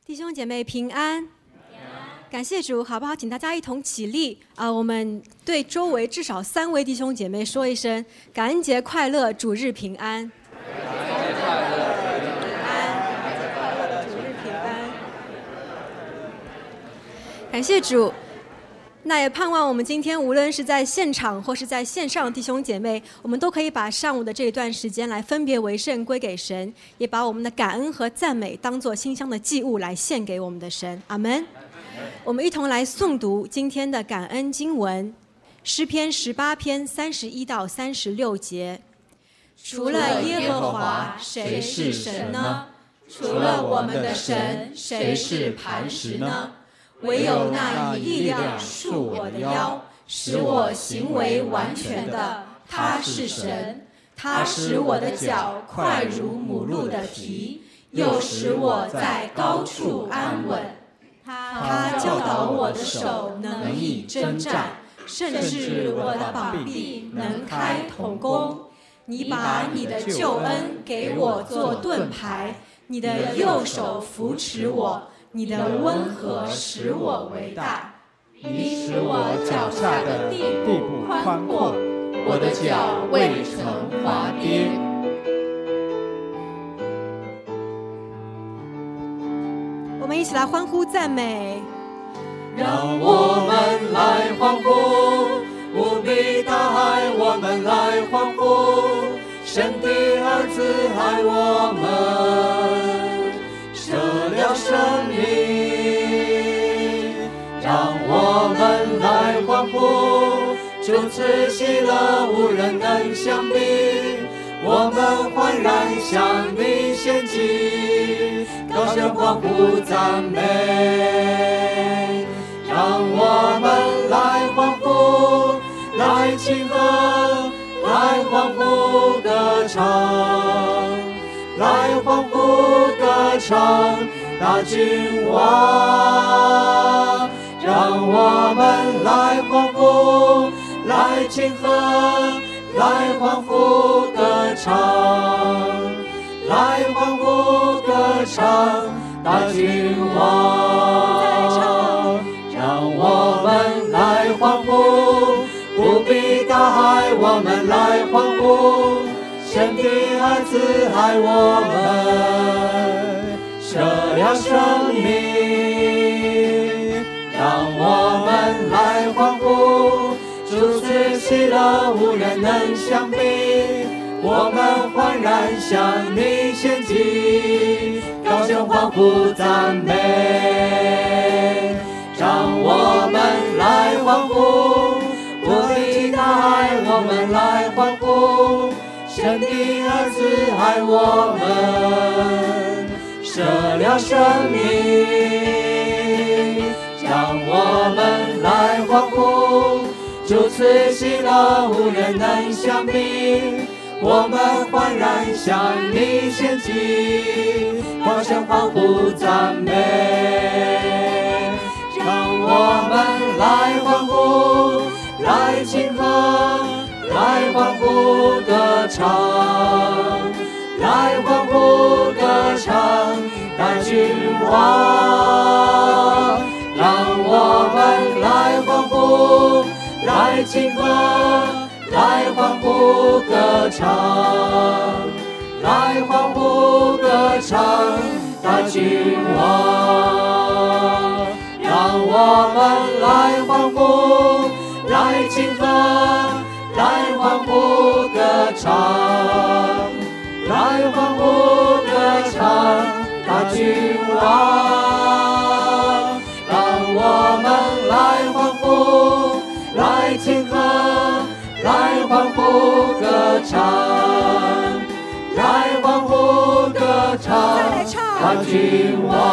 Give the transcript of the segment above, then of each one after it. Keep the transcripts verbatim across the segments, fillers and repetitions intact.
弟兄姐妹平安，感谢主，好不好？请大家一同起立啊、呃！我们对周围至少三位弟兄姐妹说一声感恩节快乐，主日平安。感恩节快乐，主日平安。感恩节快乐，主日平安。感谢主。那也盼望我们今天无论是在现场或是在线上的弟兄姐妹，我们都可以把上午的这一段时间来分别为圣归给神，也把我们的感恩和赞美当作馨香的祭物来献给我们的神。阿们。我们一同来诵读今天的感恩经文，诗篇十八篇三十一到三十六节。除了耶和华，谁是神呢？除了我们的神，谁是磐石呢？唯有那以力量束我的腰，使我行为完全的，他是神。他使我的脚快如母鹿的蹄，又使我在高处安稳。他教导我的手能以征战，甚至我的膀臂能开铜弓。你把你的救恩给我做盾牌，你的右手扶持我，你的温和使我为大。你使我脚下的地步宽阔，我的脚未曾滑跌。我们一起来欢呼赞美。 让我们来欢呼，无比大爱我们来欢呼，神的儿子爱我们，舍了生命。让我们来欢呼，主赐喜乐无人能相比，我们欢然向你献祭，高声欢呼赞美。让我们来欢呼，来庆贺，来欢呼歌唱，来欢呼歌唱大君王。让我们来欢呼，来庆贺，来欢呼歌唱，来欢呼歌唱大君王。让我们来欢呼，无比大爱我们来欢呼，神的儿子爱我们，舍了生命。让我们来欢呼，主赐喜乐无人能相比，我们欢然向你献祭，高声欢呼赞美。让我们来欢呼，无比大爱我们来欢呼，神的儿子爱我们，舍了生命。让我们来欢呼，主赐喜乐无人能相比，我们欢然向你献祭，高声欢呼赞美。让我们来欢呼，来庆贺，来欢呼歌唱，来欢呼歌唱大君王。让我们来欢呼，来庆贺，来欢呼歌唱，来欢呼歌唱大君王。让我们来欢呼，来庆贺，来欢呼歌唱，来欢呼歌唱大君王。让我们来欢呼，来庆贺，来欢呼歌唱，来欢呼歌唱大君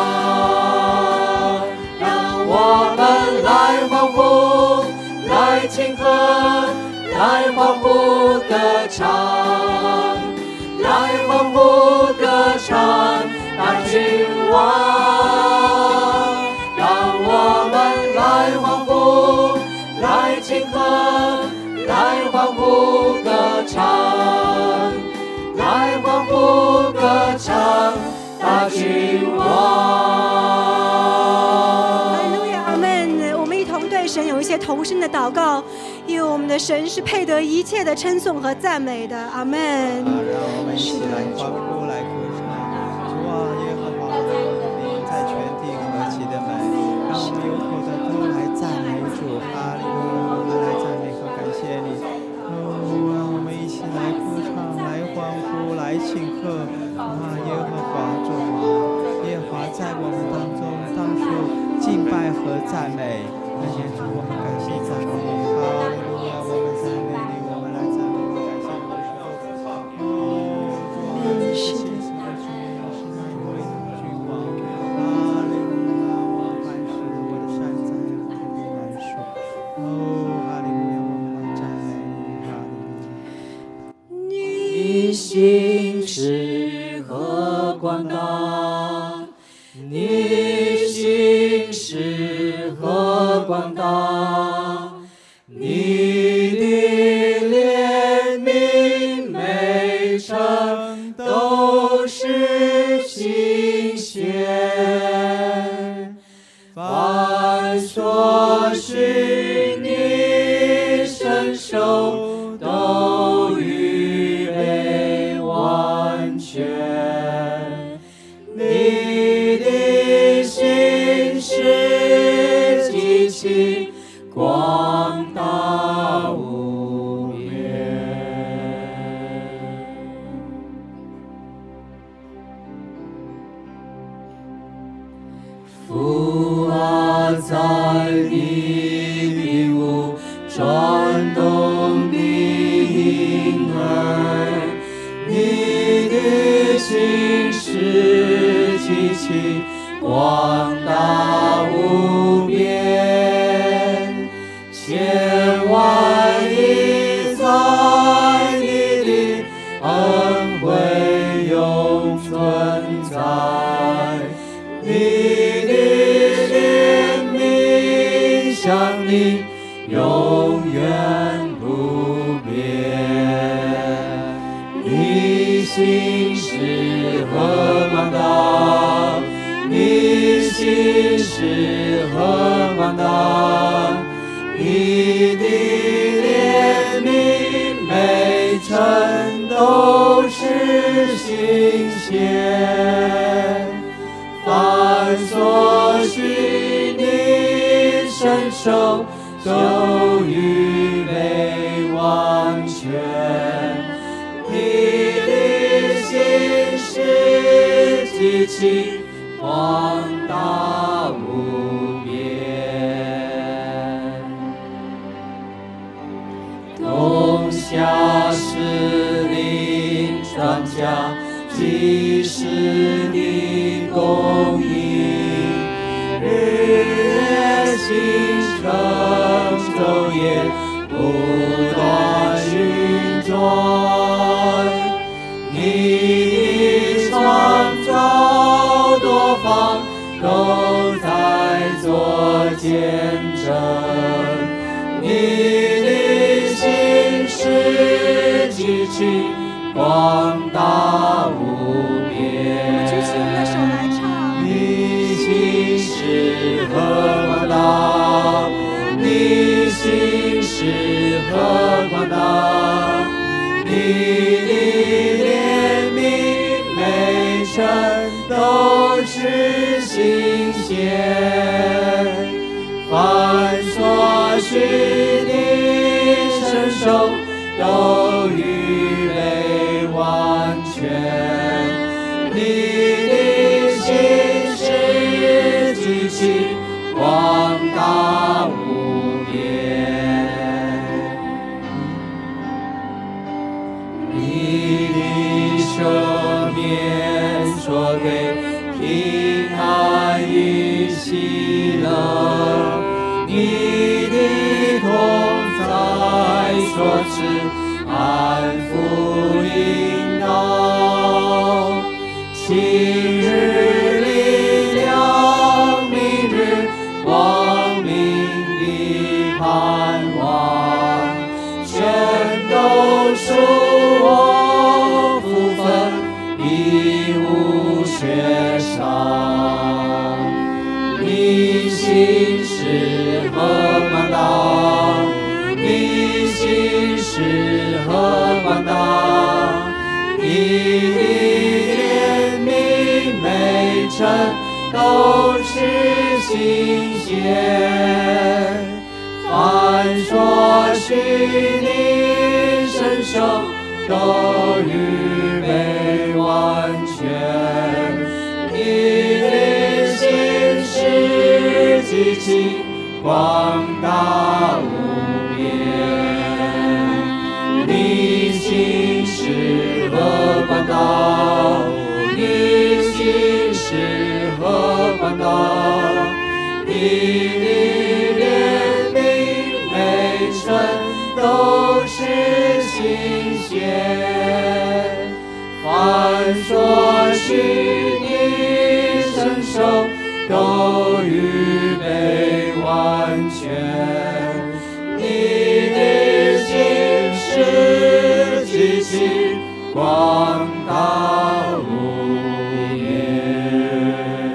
王。我们来欢呼，来庆贺，来欢呼歌唱，来欢呼歌唱大君王。让我们来欢呼，来庆贺，来欢呼歌唱，来欢呼歌唱大君王。 些同声的祷告，因为我们的神是配得一切的称颂和赞美的。阿门。 让我们一起来欢呼，来歌唱。主啊，耶和华，我们灵在全地何其的美！让我们由头的头来赞美主，哈利路亚！我们来赞美和感谢你。哦，让我们一起来歌唱，来欢呼，来庆贺。啊，耶和华主啊，耶和华在我们当中当受敬拜和赞美。感谢主，我们感谢赞美你，哈利路亚！我们赞美你，我们来赞美和感谢你的时候，哦，主啊，你是信实的主，也是那一位的君王，哈利路亚！我磐石，我的山寨，我的避难所，哦，哈利路亚！我们来赞美你，哈利路亚！ 你心是何广大，你心是何广大，你的怜悯美诚都是新鲜，凡所需你伸手都预备完全，你的心是极其广大无边。父啊，在你的屋转动的婴儿，你的心是极其广大无边，千万亿在你的恩惠永存在，你的怜悯向你永远不变，你心是何广大，你心是何广大，你的怜悯美诚都是新鲜，凡所需你伸手都预备完全，你的心是极其广大无边，冬夏时令庄稼及时的供应，日月星辰昼夜不断运转，你的创造多方都在做见证，你的心是极其广大无边。 举起我们的手来唱。 你心是何广大，你心是何广大，你的怜悯美诚都是新鲜，凡所需你伸手都预备完全，你的心是极其广大无边，你的赦免说给平安与喜乐，你的同在所赐安抚引导，今日力量，明日光明的盼望，全都属我福分，一无缺少。你心是何广大， 晨都是新鲜。凡所需你伸手都预备完全。你的心是极其广大无边，你心是何广大，你心是何广大，你的怜悯每晨都是新鲜。凡所需你伸手都预备完全，你的心是极其广大无边。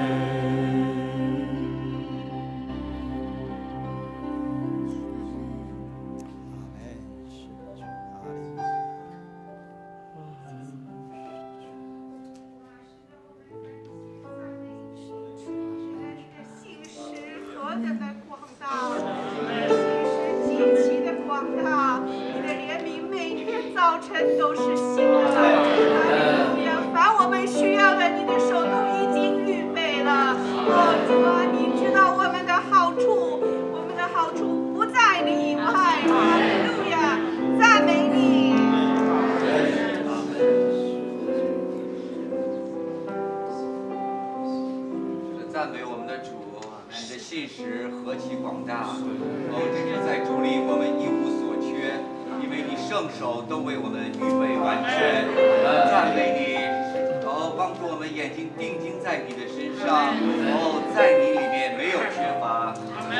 何等的广大，你的心是极其的广大，你的怜悯每天早晨都是新的。凡我们需要的，你的手都已经预备了。哦，主啊，你知道我们的好处，我们的好处不在你以外。哈利路亚，赞美你。 赞美我们的主，你的信实何其广大！哦，这是在主里我们一无所缺，因为你圣手都为我们预备完全。赞美你，哦，帮助我们眼睛定睛在你的身上，哦，在你里面没有缺乏。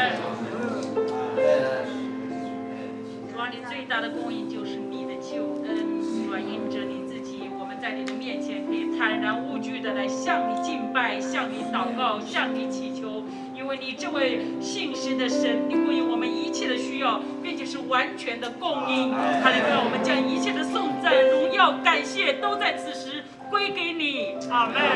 主啊，你最大的供应就是你的救恩。主啊，因着你自己，我们在你的面前可以坦然无惧的来向你敬拜，向你祷告，向你祈求。因为你这位信实的神，你供应我们一切的需要，并且是完全的供应。哈利路亚！我们将一切的颂赞、荣耀、感谢都在此时归给你。阿门。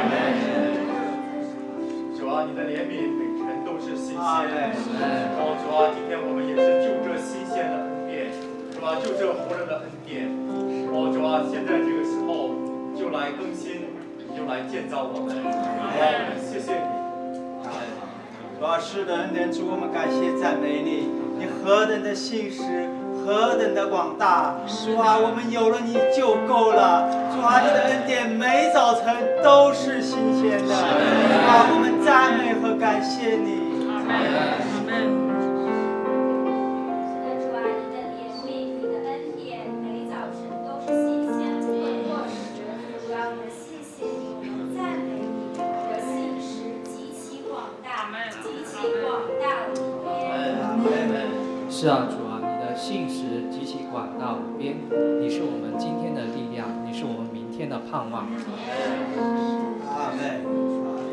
主啊，你的怜悯每晨都是新鲜。哦，主啊，今天我们也是就这新鲜的恩典，主啊，就这活着的恩典。哦，主啊，现在这个时候就来更新，就来建造我们。哦，谢谢你。 主啊，是的，恩典主，我们感谢赞美你，你何等的信实，何等的广大。主啊，我们有了你就够了。主啊，你的恩典每早晨都是新鲜的。主啊，我们赞美和感谢你。 阿门。阿门。 主啊，你的怜悯，你的恩典，每早晨都是新鲜的。主啊，我们谢谢你，我们赞美你，你的信实极其广大，极其广大无边。 是啊，主啊，你的信实极其广大无边，你是我们今天的力量，你是我们明天的盼望。 阿门。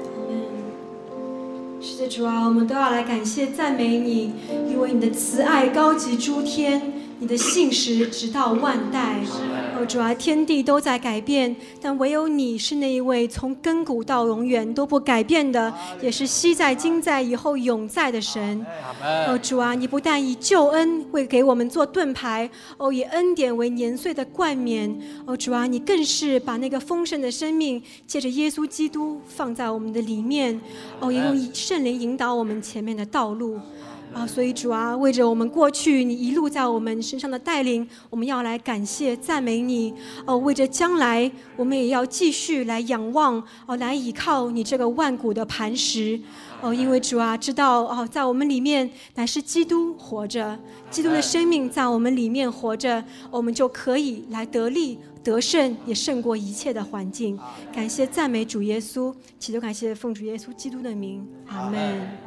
是的，主啊，我们都要来感谢赞美你，因为你的慈爱高及诸天，你的信实直到万代。哦，主啊，天地都在改变，但唯有你是那一位从亘古到永远都不改变的，也是昔在今在以后永在的神。哦，主啊，你不但以救恩为给我们做盾牌，哦，以恩典为年岁的冠冕。哦，主啊，你更是把那个丰盛的生命借着耶稣基督放在我们的里面。哦，也用圣灵引导我们前面的道路。啊，所以主啊，为着我们过去你一路在我们身上的带领，我们要来感谢赞美你。哦，为着将来，我们也要继续来仰望，哦，来倚靠你这个万古的磐石。哦，因为主啊，知道哦，在我们里面乃是基督活着，基督的生命在我们里面活着，我们就可以来得力得胜，也胜过一切的环境。感谢赞美主耶稣，祈求感谢奉主耶稣基督的名，阿门。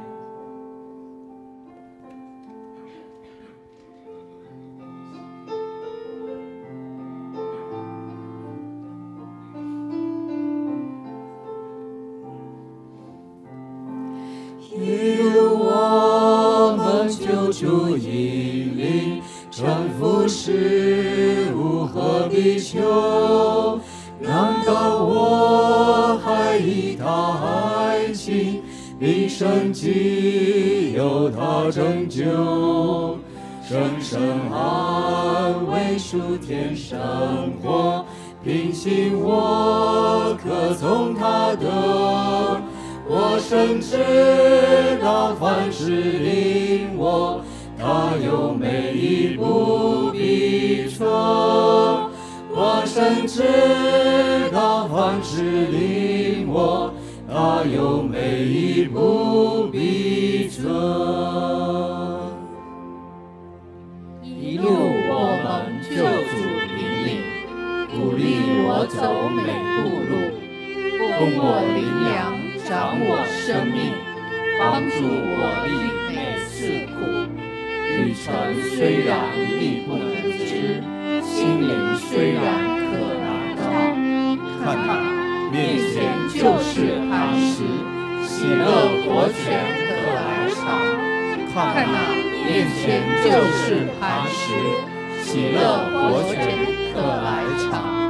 我们救主引领，征服事物何必求？难道我还以他爱起，你神迹由他拯救，生生安慰属天生活，平心我可从他得。我深知道凡事令我，他有每一步必成。我深知道凡事令我，他有每一步必成。 一路我蒙救主引领，鼓励我走每步路，供我灵粮，长我生命，帮助我历每次苦。旅程虽然力不能支，心灵虽然可达到，看那面前就是磐石，喜乐活泉可来尝。看那面前就是磐石，喜乐活泉可来尝。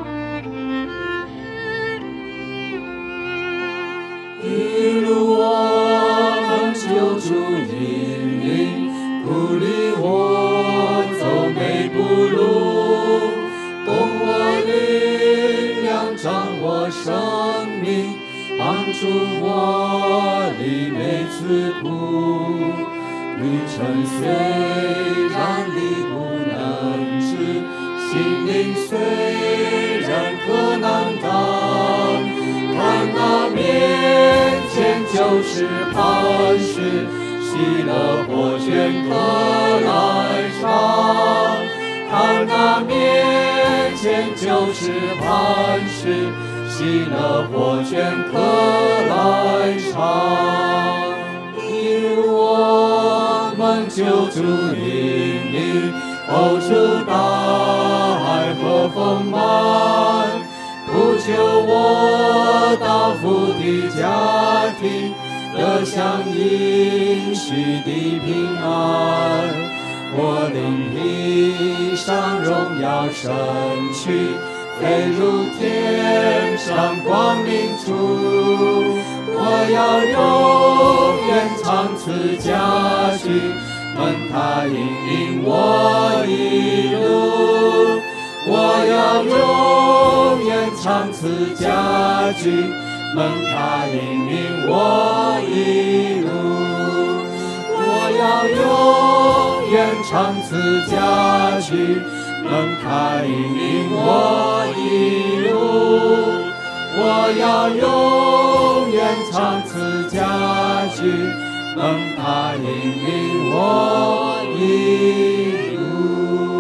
一路我们救主引领，鼓励我走每步路，供我力量，掌握生命，帮助我历每次苦。旅程虽然力不能支，心灵虽然可难当，看那面前就是磐石，喜乐活泉可来尝。看那面前就是磐石，喜乐活泉可来尝。一路我们救主引领，欧出大海和丰满，不求我到福的家庭，得享应许的平安。我灵披上荣耀身躯，飞入天上光明处。我要永远长此家居，门他引领我一路。我要永远长此家居，门他引领我一路。我要永远长此家居，门他引领我一路。我要永远长此家居，门他引领我一路。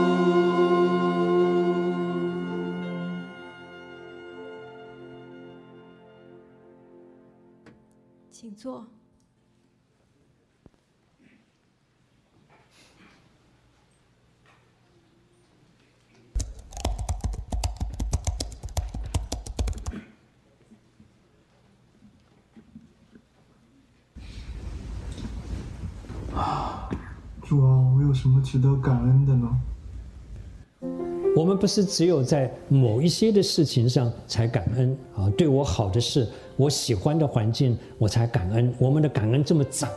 请坐。 主啊，我有什么值得感恩的呢？ 我们不是只有在某一些的事情上才感恩啊，对我好的事，我喜欢的环境，我才感恩。我们的感恩这么窄，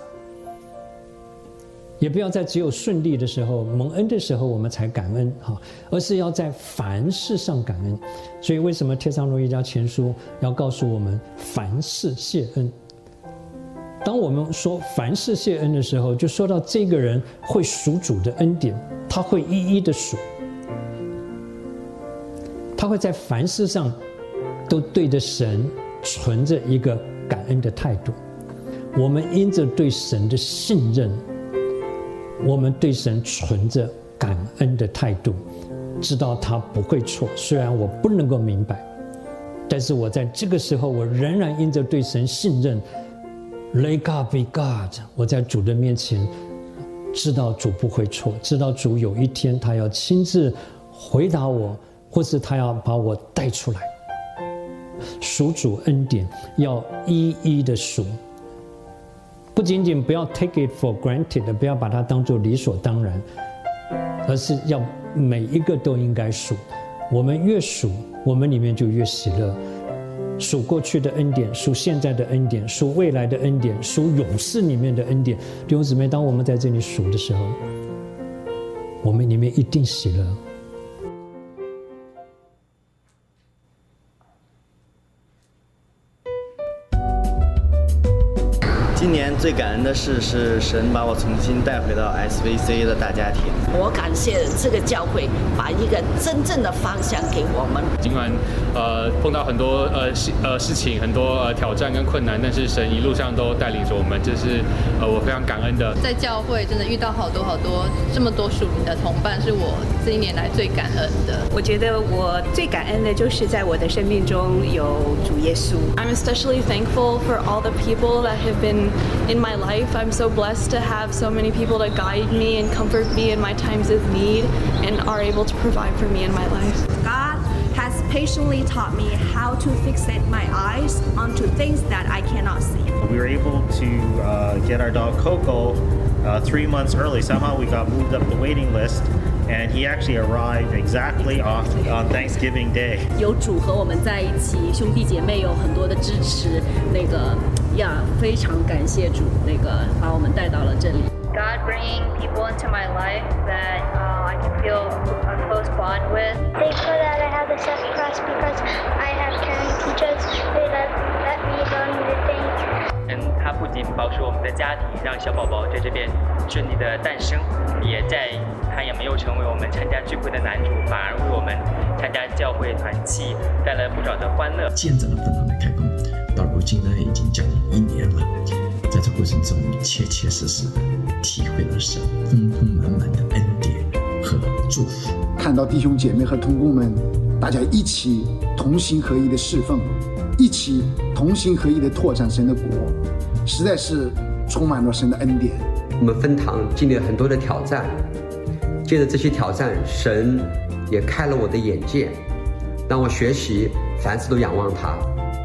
也不要在只有顺利的时候、蒙恩的时候我们才感恩啊，而是要在凡事上感恩。所以，为什么帖撒罗尼迦前书要告诉我们凡事谢恩？当我们说凡事谢恩的时候，就说到这个人会数主的恩典，他会一一的数，他会在凡事上都对着神存着一个感恩的态度。我们因着对神的信任，我们对神存着感恩的态度，知道他不会错。虽然我不能够明白，但是我在这个时候，我仍然因着对神信任。Let God be God， 我在主的面前知道主不会错，知道主有一天他要亲自回答我，或是他要把我带出来。数主恩典要一一的数，不仅仅不要 take it for granted， 不要把它当作理所当然，而是要每一个都应该数。我们越数，我们里面就越喜乐。 属过去的恩典，属现在的恩典，属未来的恩典，属永世里面的恩典。弟兄姊妹，当我们在这里数的时候，我们里面一定喜乐。 今年最感恩的事是神把我重新带回到 S V C 的大家庭。 我感谢这个教会把一个真正的方向给我们。 尽管呃碰到很多呃事呃事情，很多呃挑战跟困难，但是神一路上都带领着我们，这是呃我非常感恩的。 在教会真的遇到好多好多这么多属灵的同伴，是我这一年来最感恩的。 我觉得我最感恩的就是在我的生命中有主耶稣。 I'm especially thankful for all the people that have been in my life. I'm so blessed to have so many people to guide me and comfort me in my times of need and are able to provide for me in my life. God has patiently taught me how to fixate my eyes onto things that I cannot see. We were able to uh, get our dog Coco uh, three months early. Somehow we got moved up the waiting list, and he actually arrived exactly on, on Thanksgiving Day. 有主和我们在一起，兄弟姐妹有很多的支持，那个呀，非常感谢主，那个把我们带到了这里。 God bringing people into my life that uh, I can feel a close bond with. Thankful that I have the Seth class because I have caring teachers who let, let me learn new things. 嗯，它不仅保守我们的家庭，让小宝宝在这边顺利的诞生，也在他也没有成为我们参加聚会的男主，反而为我们参加教会团契带来不少的欢乐。 见证了本堂的开工，到如今呢已经将近一年了。在这过程中，切切实实的体会了神丰丰满满的恩典和祝福。 看到弟兄姐妹和同工们，大家一起同心合一的侍奉，一起同心合一的拓展神的国，实在是充满了神的恩典。 我们分堂经历了很多的挑战，借着这些挑战，神也开了我的眼界，让我学习凡事都仰望他。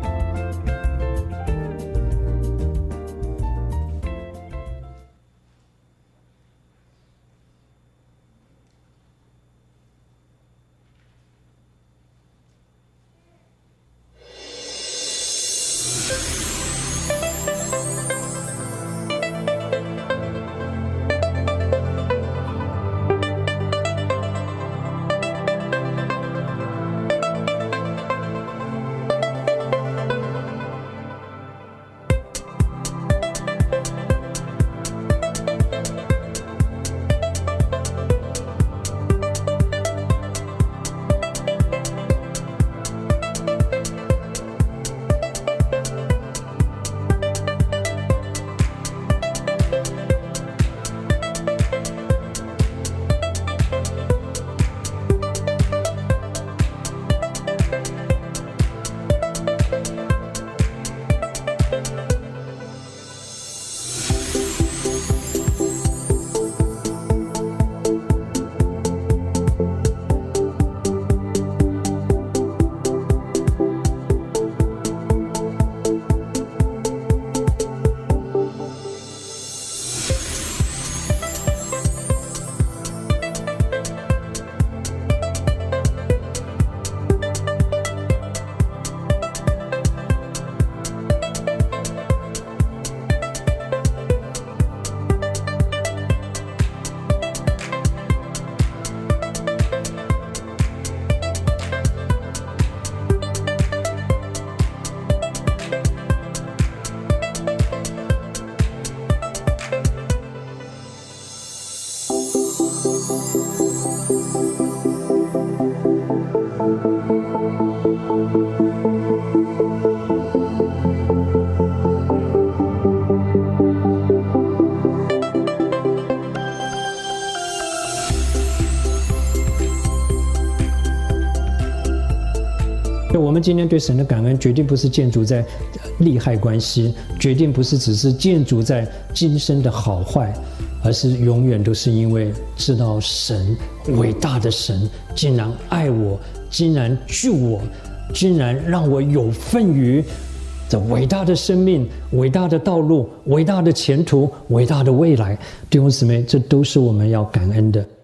我们今天对神的感恩，决定不是建筑在利害关系，决定不是只是建筑在今生的好坏，而是永远都是因为知道神伟大的神竟然爱我，竟然救我，竟然让我有份于这伟大的生命、伟大的道路、伟大的前途、伟大的未来。弟兄姊妹，这都是我们要感恩的。